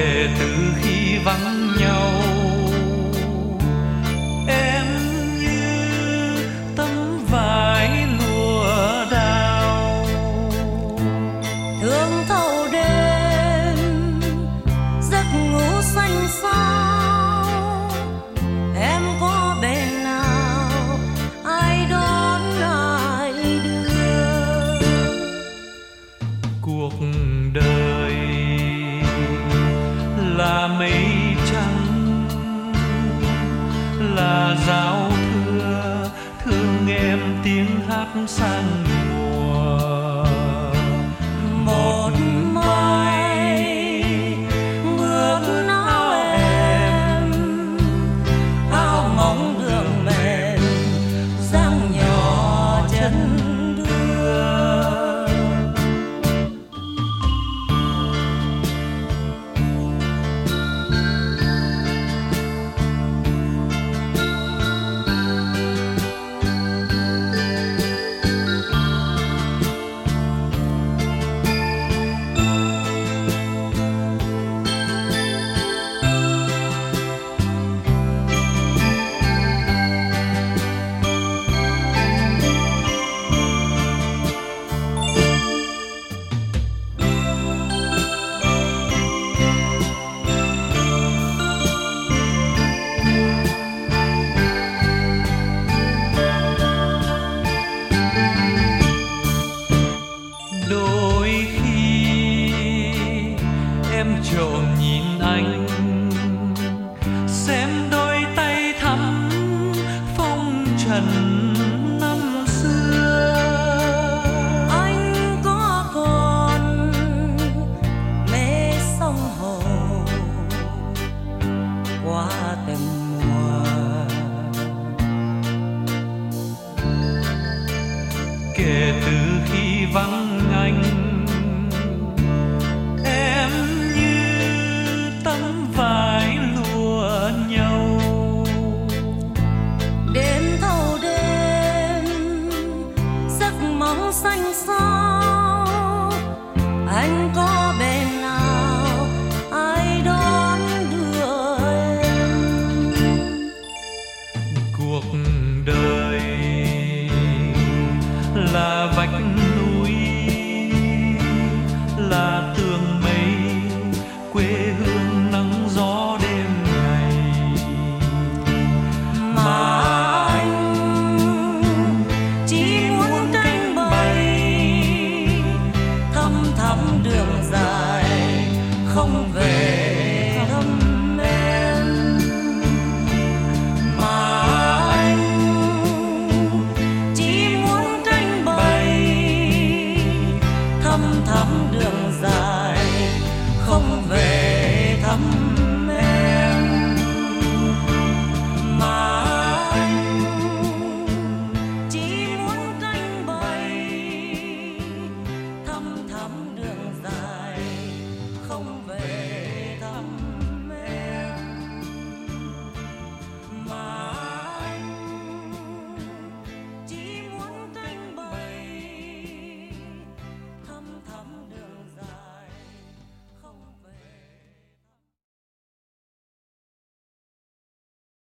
kể từ khi vắng nhau. Em như tấm vải lụa đào, thương thâu đêm giấc ngủ xanh xao. Em có bên nào ai đón ai đưa. cuộc đời là mây trắng, là giao thừa thương em tiếng hát sang mùa. Một mai mướt áo em, áo mỏng đường mềm dáng nhỏ chân đưa. Đôi khi em trộm nhìn anh, xem đôi tay thắm phong trần năm xưa. Anh có còn mê sông hồ qua từng mùa. Kể từ khi vắng anh, em như tấm vải lụa nhau. Đêm thâu đêm giấc mộng xanh xao. Anh có bên nào ai đón đưa em. Cuộc đời là vách núi, là tường mây, quê hương nắng gió đêm ngày. Mà anh chỉ muốn cánh bay thăm thẳm đường dài không về thăm em. Mà anh chỉ muốn cánh bay thăm thẳm đường dài không về thăm